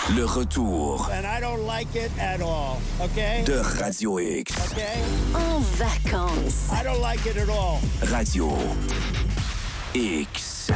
Le retour And I don't like it at all, okay? de Radio X. Okay? En vacances. I don't like it at all. Radio X.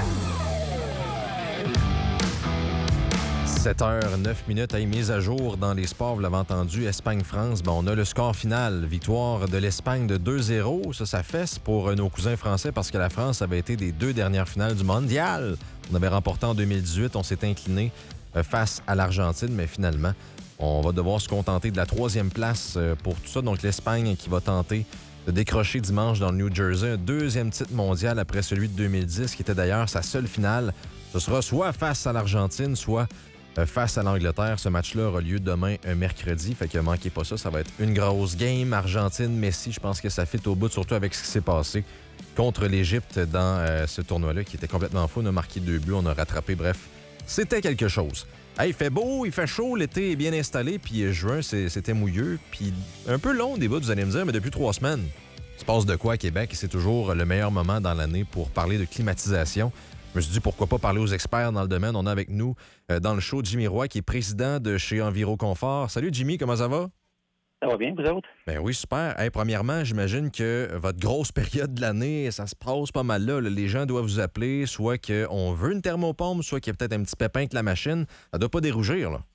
7h09. Hey, mise à jour dans les sports, vous l'avez entendu, Espagne-France. On a le score final. Victoire de l'Espagne de 2-0. Ça fesse pour nos cousins français parce que la France avait été des 2 dernières finales du mondial. On avait remporté en 2018. On s'est incliné face à l'Argentine, mais finalement, on va devoir se contenter de la 3e place pour tout ça. Donc, l'Espagne qui va tenter de décrocher dimanche dans le New Jersey un 2e titre mondial après celui de 2010, qui était d'ailleurs sa seule finale. Ce sera soit face à l'Argentine, soit face à l'Angleterre. Ce match-là aura lieu demain, mercredi. Fait que manquez pas ça. Ça va être une grosse game. Argentine, Messi, je pense que ça fit au bout, surtout avec ce qui s'est passé contre l'Égypte dans ce tournoi-là, qui était complètement fou. On a marqué 2 buts, on a rattrapé. Bref, c'était quelque chose. Hey, il fait beau, il fait chaud, l'été est bien installé, puis juin, c'était mouilleux, puis un peu long au début, vous allez me dire, mais depuis 3 semaines, il se passe de quoi à Québec? Et c'est toujours le meilleur moment dans l'année pour parler de climatisation. Je me suis dit, pourquoi pas parler aux experts dans le domaine. On a avec nous, dans le show, Jimmy Roy, qui est président de chez Enviroconfort. Salut, Jimmy, comment ça va? Ça va bien, vous autres? Ben oui, super. Hey, premièrement, j'imagine que votre grosse période de l'année, ça se passe pas mal là. Les gens doivent vous appeler, soit qu'on veut une thermopompe, soit qu'il y a peut-être un petit pépin avec la machine. Ça doit pas dérougir, là.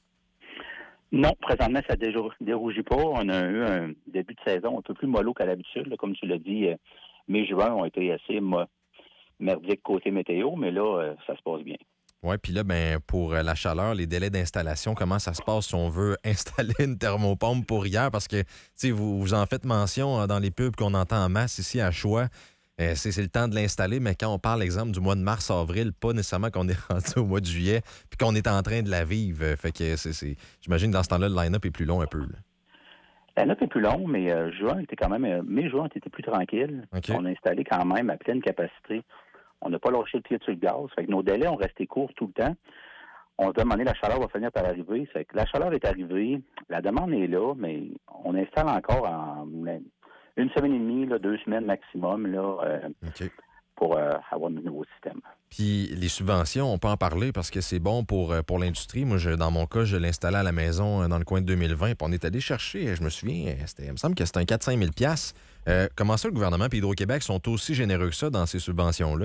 Non, présentement, ça ne dérougit pas. On a eu un début de saison un peu plus mollo qu'à l'habitude. Là. Comme tu l'as dit, mai-juin ont été assez merdiques côté météo, mais là, ça se passe bien. Oui, puis là, pour la chaleur, les délais d'installation, comment ça se passe si on veut installer une thermopompe pour hier? Parce que, vous en faites mention dans les pubs qu'on entend en masse ici à Choix. C'est le temps de l'installer, mais quand on parle, exemple, du mois de mars-avril, pas nécessairement qu'on est rendu au mois de juillet, puis qu'on est en train de la vivre. Fait que j'imagine que dans ce temps-là, le line-up est plus long un peu. Là. Le line-up est plus long, mais juin était quand même... mai-juin était plus tranquille. Okay. On a installé quand même à pleine capacité. On n'a pas lâché le pied sur le gaz. Fait que nos délais ont resté courts tout le temps. On se demandait, la chaleur va finir par arriver. Fait que la chaleur est arrivée, la demande est là, mais on installe encore en 1 semaine et demie, 2 semaines maximum, OK. pour avoir de nouveau système. Puis les subventions, on peut en parler parce que c'est bon pour l'industrie. Moi, dans mon cas, je l'installais à la maison dans le coin de 2020. Puis on est allé chercher, je me souviens, il me semble que c'était un 4-5 000 $. Comment ça, le gouvernement et Hydro-Québec sont aussi généreux que ça dans ces subventions-là?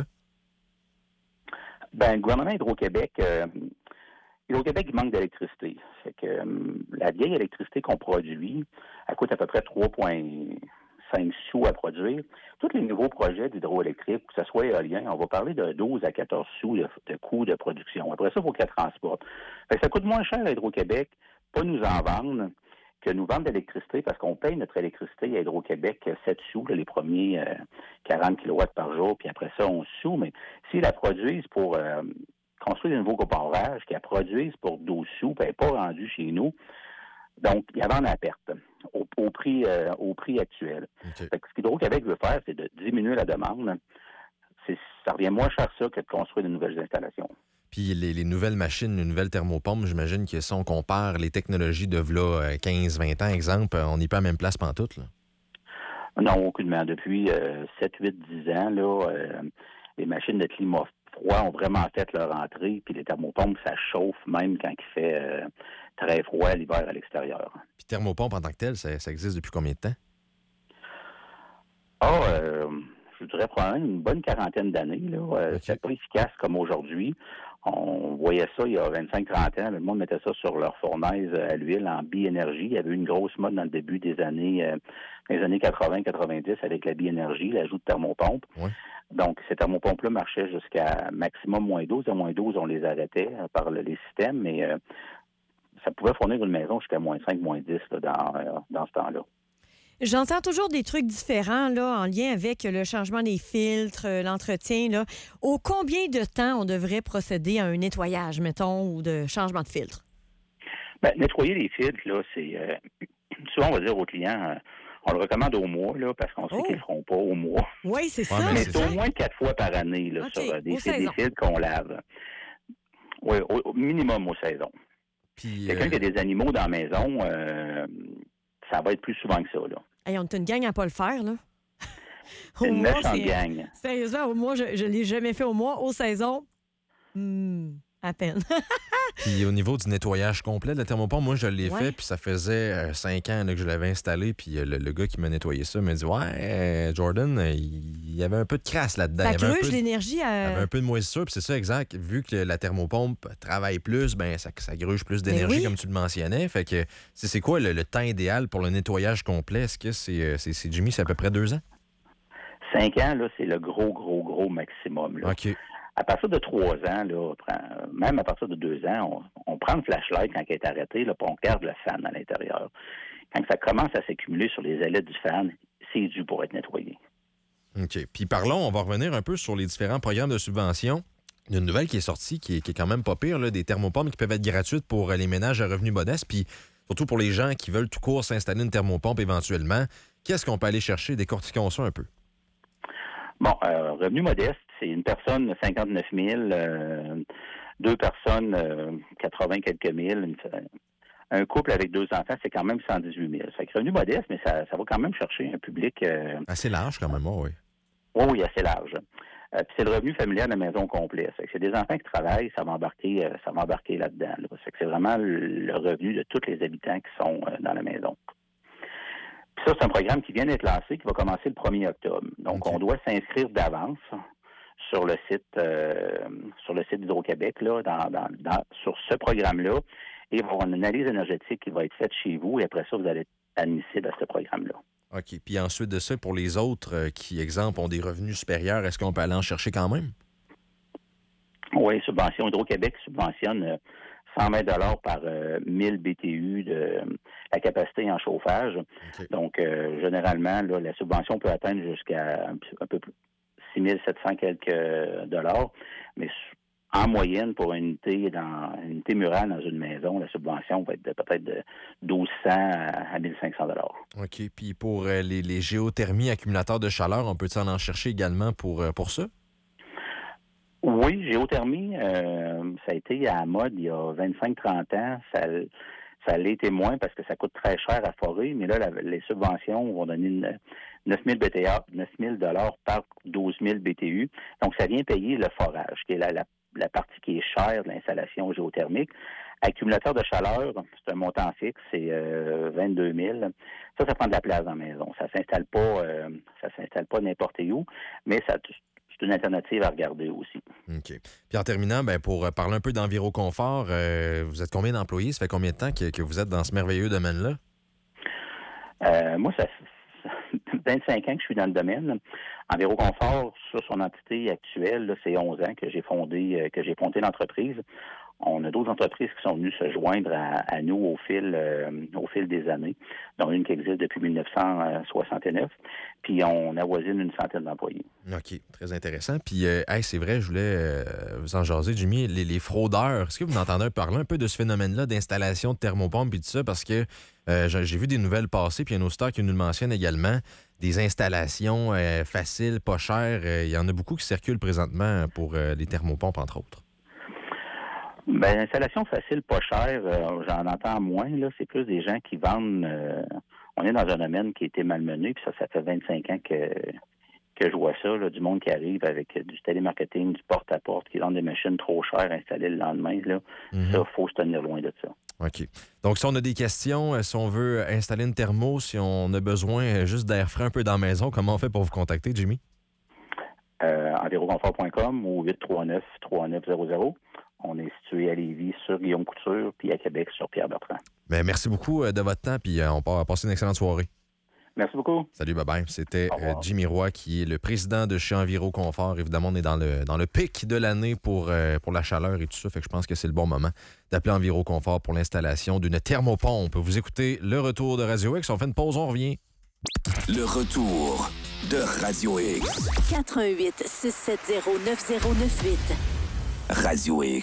Le gouvernement Hydro-Québec, Hydro-Québec, il manque d'électricité. Fait que la vieille électricité qu'on produit, elle coûte à peu près 3,5 sous à produire. Tous les nouveaux projets d'hydroélectrique, que ce soit éolien, on va parler de 12 à 14 sous de coût de production. Après ça, il faut qu'elle transporte. Fait que ça coûte moins cher à Hydro-Québec, pas nous en vendre, que nous vendre de l'électricité, parce qu'on paye notre électricité à Hydro-Québec 7 sous, les premiers 40 kW par jour, puis après ça, 11 sous. Mais s'ils la produisent pour construire des nouveaux coporages, qu'ils la produisent pour 12 sous, puis elle n'est pas rendue chez nous, donc, il y avait à perte au prix actuel. Okay. Fait que ce qu'Hydro-Québec veut faire, c'est de diminuer la demande. Ça revient moins cher ça que de construire de nouvelles installations. Puis les nouvelles machines, les nouvelles thermopompes, j'imagine que si on compare les technologies de 15-20 ans, exemple, on n'est pas à la même place pantoute, là? Non, aucunement. Depuis 7, 8, 10 ans, les machines de climat froid ont vraiment fait leur entrée, puis les thermopompes, ça chauffe même quand il fait très froid l'hiver à l'extérieur. Puis thermopompe en tant que telle, ça existe depuis combien de temps? Je dirais probablement une bonne quarantaine d'années. Okay. C'est pas efficace comme aujourd'hui. On voyait ça il y a 25-30 ans. Le monde mettait ça sur leur fournaise à l'huile en bi-énergie. Il y avait eu une grosse mode dans le début des années 80-90 avec la bi-énergie, l'ajout de thermopompe. Ouais. Donc, ces thermopompes-là marchaient jusqu'à maximum moins 12. À moins 12, on les arrêtait par les systèmes, mais ça pouvait fournir une maison jusqu'à moins 5, moins 10 dans ce temps-là. J'entends toujours des trucs différents là, en lien avec le changement des filtres, l'entretien. Là. Au combien de temps on devrait procéder à un nettoyage, mettons, ou de changement de filtre? Nettoyer les filtres, là, c'est... souvent, on va dire aux clients... on le recommande au mois, là, parce qu'on sait qu'ils ne le feront pas au mois. Oui, c'est ça. Mais c'est au moins 4 fois par année là, okay. sur des filtres qu'on lave. Oui, au minimum aux saisons. Puis, quelqu'un qui a des animaux dans la maison, ça va être plus souvent que ça. Là. Hey, on est une gang à ne pas le faire, là. C'est une méchante gang. Sérieusement, au mois, je ne l'ai jamais fait au mois. Aux saisons, À peine. Puis au niveau du nettoyage complet de la thermopompe, moi, je l'ai Ouais. fait, puis ça faisait 5 ans là, que je l'avais installé, puis le gars qui m'a nettoyé ça m'a dit « Ouais, Jordan, il y avait un peu de crasse là-dedans. Ça Il y avait un gruge peu l'énergie il y avait à... un peu de moisissure, puis c'est ça, exact. Vu que la thermopompe travaille plus, ben ça gruge plus d'énergie, oui. comme tu le mentionnais. Fait que c'est quoi le temps idéal pour le nettoyage complet? Est-ce que c'est Jimmy, c'est à peu près 2 ans? 5 ans, là, c'est le gros maximum. Là. OK. À partir de 3 ans, là, même à partir de 2 ans, on prend le flashlight quand il est arrêté, là, puis on regarde le fan à l'intérieur. Quand ça commence à s'accumuler sur les ailettes du fan, c'est dû pour être nettoyé. OK. Puis parlons, on va revenir un peu sur les différents programmes de subvention. Il y a une nouvelle qui est sortie qui est quand même pas pire, là, des thermopompes qui peuvent être gratuites pour les ménages à revenus modestes, puis surtout pour les gens qui veulent tout court s'installer une thermopompe éventuellement. Qu'est-ce qu'on peut aller chercher? Décortiquons ça un peu. Bon, revenu modeste, c'est une personne 59 000, 2 personnes 80 quelques mille, un couple avec 2 enfants, c'est quand même 118 000. Ça fait que revenu modeste, mais ça va quand même chercher un public... Assez large quand même, oui. Oui, assez large. Puis c'est le revenu familial de la maison complète. Ça fait que c'est des enfants qui travaillent, ça va embarquer là-dedans. Là. Ça fait que c'est vraiment le revenu de tous les habitants qui sont dans la maison. Puis ça, c'est un programme qui vient d'être lancé, qui va commencer le 1er octobre. Donc, OK. on doit s'inscrire d'avance sur le site d'Hydro-Québec, là, sur ce programme-là, et il va y avoir une analyse énergétique qui va être faite chez vous, et après ça, vous allez être admissible à ce programme-là. OK. Puis ensuite de ça, pour les autres qui, exemple, ont des revenus supérieurs, est-ce qu'on peut aller en chercher quand même? Oui, subvention. Hydro-Québec subventionne 120 $ par 1000 BTU de la capacité en chauffage. OK. Donc, généralement, là, la subvention peut atteindre jusqu'à un peu plus 6 700 quelques dollars. Mais en moyenne, pour une unité murale dans une maison, la subvention va être peut-être de 1200 à 1500 $. OK. Puis pour les géothermies accumulateurs de chaleur, on peut en chercher également pour ça? Oui, géothermie, ça a été à la mode il y a 25-30 ans. Ça l'est été moins parce que ça coûte très cher à forer, mais là, les subventions vont donner 9 000 $ par 12 000 BTU. Donc, ça vient payer le forage, qui est la partie qui est chère de l'installation géothermique. Accumulateur de chaleur, c'est un montant fixe, c'est 22 000. Ça prend de la place dans la maison. Ça s'installe pas n'importe où, mais c'est une alternative à regarder aussi. OK. Puis en terminant, pour parler un peu d'Enviroconfort, vous êtes combien d'employés? Ça fait combien de temps que vous êtes dans ce merveilleux domaine-là? Moi, ça fait 25 ans que je suis dans le domaine. Enviroconfort, sur son entité actuelle, là, c'est 11 ans que j'ai fondé l'entreprise. On a d'autres entreprises qui sont venues se joindre à nous au fil des années, dont une qui existe depuis 1969. Puis on avoisine une centaine d'employés. OK, très intéressant. Puis, c'est vrai, je voulais vous en jaser, Jimmy, les fraudeurs. Est-ce que vous entendez parler un peu de ce phénomène-là d'installation de thermopompes et tout ça? Parce que j'ai vu des nouvelles passer, puis il y a un auditeur qui nous le mentionne également, des installations faciles, pas chères. Il y en a beaucoup qui circulent présentement pour les thermopompes, entre autres. Ben, l'installation facile, pas chère, j'en entends moins. Là, c'est plus des gens qui vendent. On est dans un domaine qui a été malmené, puis ça fait 25 ans que je vois ça, là, du monde qui arrive avec du télémarketing, du porte-à-porte, qui vendent des machines trop chères installées le lendemain. Là. Ça, il faut se tenir loin de ça. OK. Donc, si on a des questions, si on veut installer une thermo, si on a besoin juste d'air frais un peu dans la maison, comment on fait pour vous contacter, Jimmy? Enviroconfort.com ou 839-3900. On est situé à Lévis sur Guillaume Couture, puis à Québec sur Pierre Bertrand. Bien, merci beaucoup de votre temps, puis on va passer une excellente soirée. Merci beaucoup. Salut, bye-bye. C'était Jimmy Roy, qui est le président de chez Enviroconfort. Évidemment, on est dans le pic de l'année pour la chaleur et tout ça, fait que je pense que c'est le bon moment d'appeler Enviroconfort pour l'installation d'une thermopompe. Vous écoutez le retour de Radio X. On fait une pause, on revient. Le retour de Radio X. 88 670 9098. Radio X.